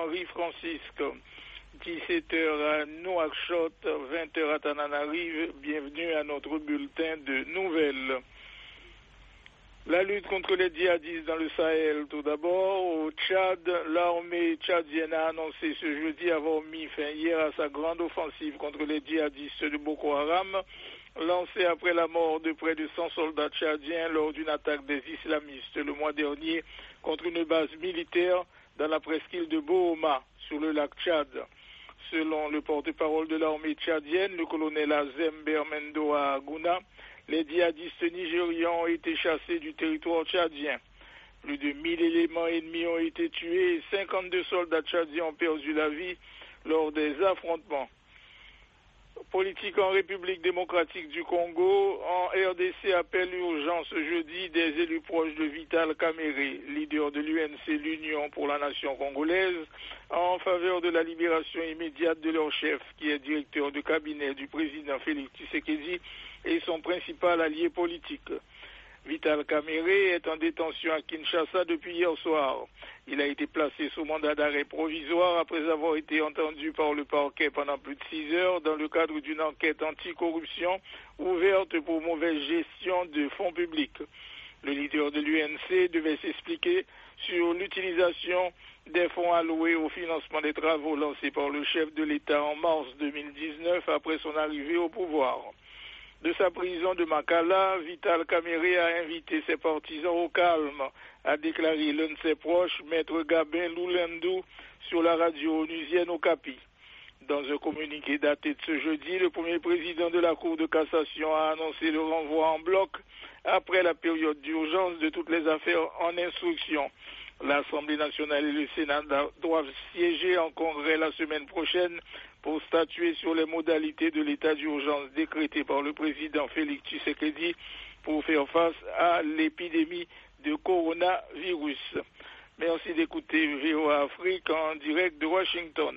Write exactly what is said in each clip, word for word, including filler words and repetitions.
Henri Francisque. dix-sept heures à Nouakchott, vingt heures à Tananarive. Bienvenue à notre bulletin de nouvelles. La lutte contre les djihadistes dans le Sahel, tout d'abord. Au Tchad, l'armée tchadienne a annoncé ce jeudi avoir mis fin hier à sa grande offensive contre les djihadistes de Boko Haram, lancée après la mort de près de cent soldats tchadiens lors d'une attaque des islamistes le mois dernier contre une base militaire dans la presqu'île de Bohoma, sur le lac Tchad. Selon le porte-parole de l'armée tchadienne, le colonel Azem Bermendo Aguna, les djihadistes nigérians ont été chassés du territoire tchadien. Plus de mille éléments ennemis ont été tués et cinquante-deux soldats tchadiens ont perdu la vie lors des affrontements. Politique en République démocratique du Congo, en R D C appelle l'urgence jeudi des élus proches de Vital Kamerhe, leader de l'U N C, l'Union pour la nation congolaise, en faveur de la libération immédiate de leur chef, qui est directeur de cabinet du président Félix Tshisekedi et son principal allié politique. Vital Kamerhe est en détention à Kinshasa depuis hier soir. Il a été placé sous mandat d'arrêt provisoire après avoir été entendu par le parquet pendant plus de six heures dans le cadre d'une enquête anticorruption ouverte pour mauvaise gestion de fonds publics. Le leader de l'U N C devait s'expliquer sur l'utilisation des fonds alloués au financement des travaux lancés par le chef de l'État en mars deux mille dix-neuf après son arrivée au pouvoir. De sa prison de Makala, Vital Kamerhe a invité ses partisans au calme, a déclaré l'un de ses proches, Maître Gabin Loulandou, sur la radio onusienne Okapi. Dans un communiqué daté de ce jeudi, le premier président de la Cour de cassation a annoncé le renvoi en bloc après la période d'urgence de toutes les affaires en instruction. L'Assemblée nationale et le Sénat doivent siéger en congrès la semaine prochaine pour statuer sur les modalités de l'état d'urgence décrété par le président Félix Tshisekedi pour faire face à l'épidémie de coronavirus. Merci d'écouter V O A Afrique en direct de Washington.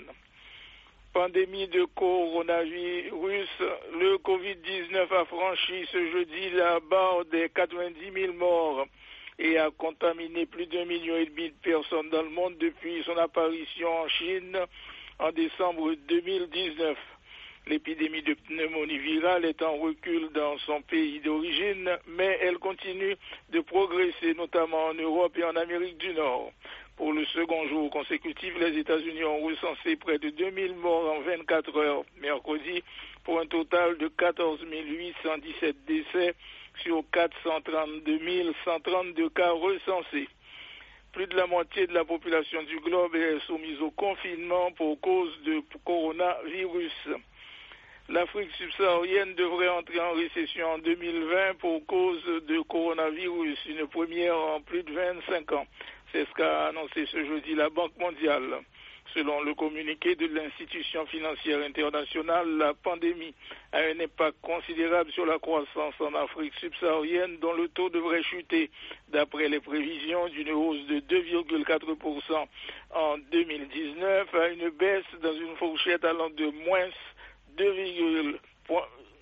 Pandémie de coronavirus, le covid dix-neuf a franchi ce jeudi la barre des quatre-vingt-dix mille morts et a contaminé plus d'un million et demi de personnes dans le monde depuis son apparition en Chine en décembre deux mille dix-neuf. L'épidémie de pneumonie virale est en recul dans son pays d'origine, mais elle continue de progresser, notamment en Europe et en Amérique du Nord. Pour le second jour consécutif, les États-Unis ont recensé près de deux mille morts en vingt-quatre heures mercredi, pour un total de quatorze mille huit cent dix-sept décès sur quatre cent trente-deux mille cent trente-deux cas recensés. Plus de la moitié de la population du globe est soumise au confinement pour cause de coronavirus. L'Afrique subsaharienne devrait entrer en récession en deux mille vingt pour cause de coronavirus, une première en plus de vingt-cinq ans. C'est ce qu'a annoncé ce jeudi la Banque mondiale. Selon le communiqué de l'institution financière internationale, la pandémie a un impact considérable sur la croissance en Afrique subsaharienne, dont le taux devrait chuter, d'après les prévisions, d'une hausse de deux virgule quatre pour cent en deux mille dix-neuf à une baisse dans une fourchette allant de moins deux virgule cinq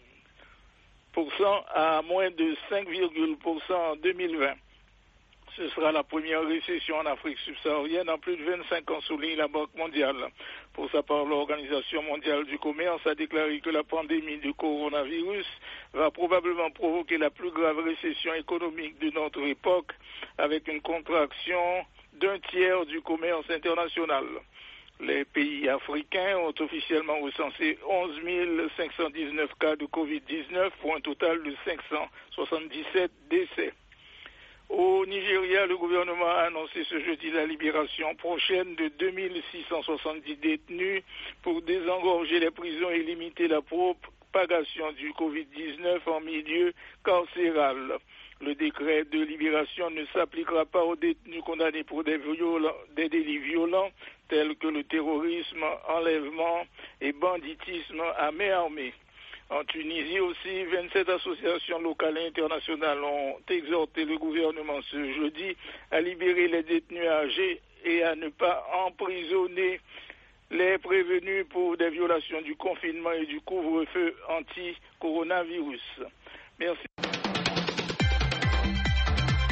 pour cent à moins de cinq virgule cinq pour cent en deux mille vingt. Ce sera la première récession en Afrique subsaharienne en plus de vingt-cinq ans, souligne la Banque mondiale. Pour sa part, l'Organisation mondiale du commerce a déclaré que la pandémie de coronavirus va probablement provoquer la plus grave récession économique de notre époque, avec une contraction d'un tiers du commerce international. Les pays africains ont officiellement recensé onze mille cinq cent dix-neuf cas de covid dix-neuf pour un total de cinq cent soixante-dix-sept décès. Au Nigeria, le gouvernement a annoncé ce jeudi la libération prochaine de deux mille six cent soixante-dix détenus pour désengorger les prisons et limiter la propagation du covid dix-neuf en milieu carcéral. Le décret de libération ne s'appliquera pas aux détenus condamnés pour des, violents, des délits violents tels que le terrorisme, enlèvement et banditisme à main armée. En Tunisie aussi, vingt-sept associations locales et internationales ont exhorté le gouvernement ce jeudi à libérer les détenus âgés et à ne pas emprisonner les prévenus pour des violations du confinement et du couvre-feu anti-coronavirus. Merci.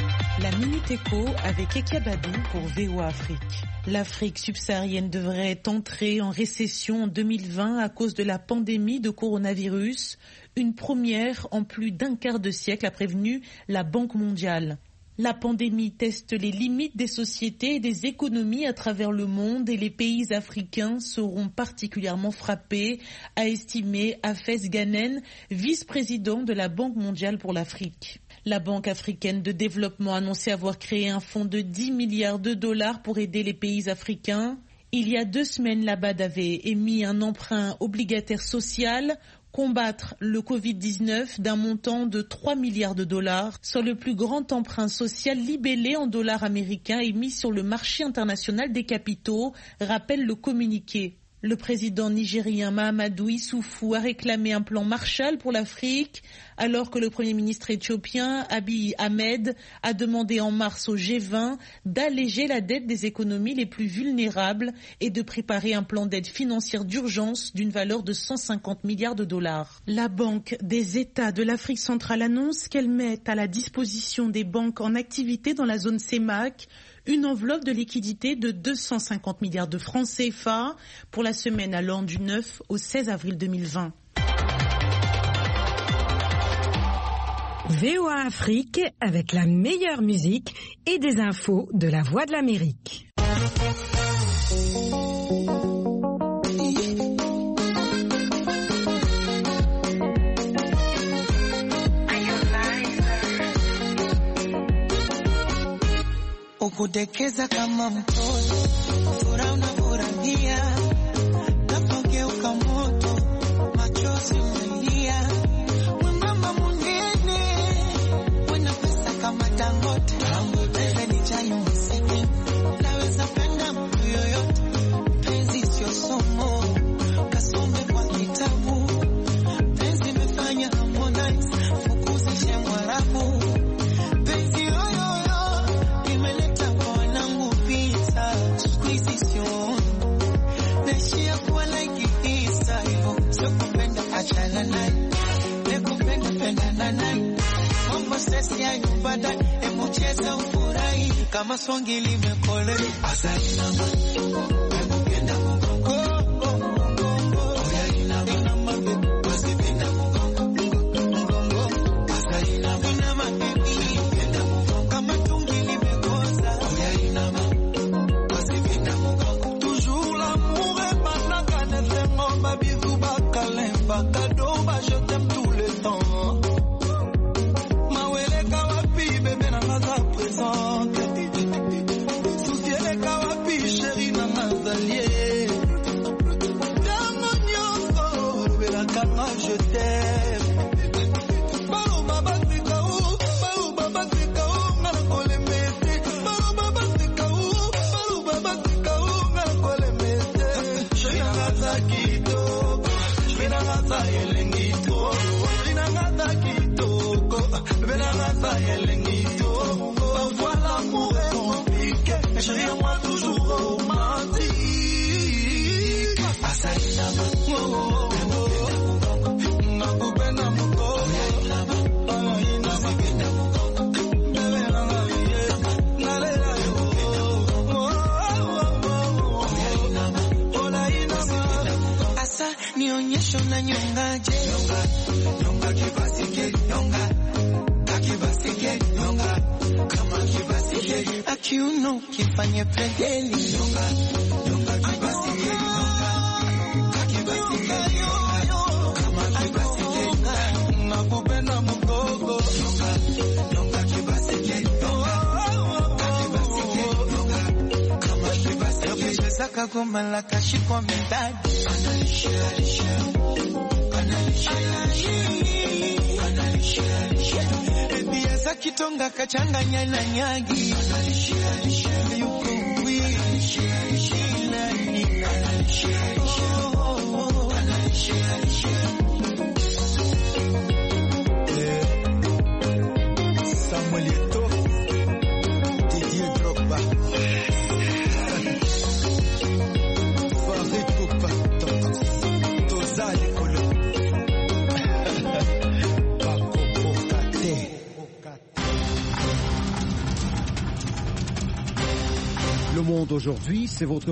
La Minute Éco avec Ekia Badou pour V O A Afrique. L'Afrique subsaharienne devrait entrer en récession en deux mille vingt à cause de la pandémie de coronavirus. Une première en plus d'un quart de siècle, a prévenu la Banque mondiale. La pandémie teste les limites des sociétés et des économies à travers le monde et les pays africains seront particulièrement frappés, a estimé Hafez Ghanen, vice-président de la Banque mondiale pour l'Afrique. La Banque africaine de développement a annoncé avoir créé un fonds de dix milliards de dollars pour aider les pays africains. Il y a deux semaines, la B A D avait émis un emprunt obligataire social, combattre le covid dix-neuf d'un montant de trois milliards de dollars, soit le plus grand emprunt social libellé en dollars américains émis sur le marché international des capitaux, rappelle le communiqué. Le président nigérien Mahamadou Issoufou a réclamé un plan Marshall pour l'Afrique, alors que le premier ministre éthiopien Abiy Ahmed a demandé en mars au G vingt d'alléger la dette des économies les plus vulnérables et de préparer un plan d'aide financière d'urgence d'une valeur de cent cinquante milliards de dollars. La Banque des États de l'Afrique centrale annonce qu'elle met à la disposition des banques en activité dans la zone C E M A C une enveloppe de liquidité de deux cent cinquante milliards de francs C F A pour la semaine allant du neuf au seize avril deux mille vingt. V O A Afrique avec la meilleure musique et des infos de la Voix de l'Amérique. Ukudekeza kama mtoto, furaha unafurahia, napogeuka moto, machozi umelia. We mama mwingine, wena pesa kama Dangote, wewe ni chai msiki, naweza penda mtu yoyote, penzi sio somo, kasome kwa kitabu, penzi imefanya Harmonize, fukuzishe Mwarabu. Emucheza ufurahi kama songi limekole asali nama emukenda mugongo mugongo oya inama inama wasipenda mugongo mugongo asali nama inama emukenda mugongo kama tungi limekoza oya inama wasipenda mugongo. Toujours l'amour est banaka nefengo babizu bakalemba kado ba je t'aime tout le temps. Je t'aime. Balo baba sikau, balo baba sikau, ngala kole mete. Balo baba sikau, balo baba sikau, ngala kole mete. Shina ngata kitoko, shina ngata yelengito, shina ngata kitoko, shina ngata yelengito. Parfois l'amour est compliqué, mais chérie moi toujours romantique. Asali nama, oh. Nionyesho na nyongaje nyonga nyonga kibasike nyonga kakibasike nyonga kama kibasike akiuno kifanye pregeli nyonga nyonga kibasike nyonga kakibasike nyonga kama kibasike nakupenda mgogo nyonga nyonga kibasike nyonga kakibasike nyonga kama kibasike pesa kagoma la kashikwa mendadi analishia lishia analishia analishia lishia ebia za kitonga kachanganya na nyagi analishia lishia yuko wi analishia lishia analishia lishia analishia lishia Samuel Eto'o Didier Drogba Monde aujourd'hui, c'est votre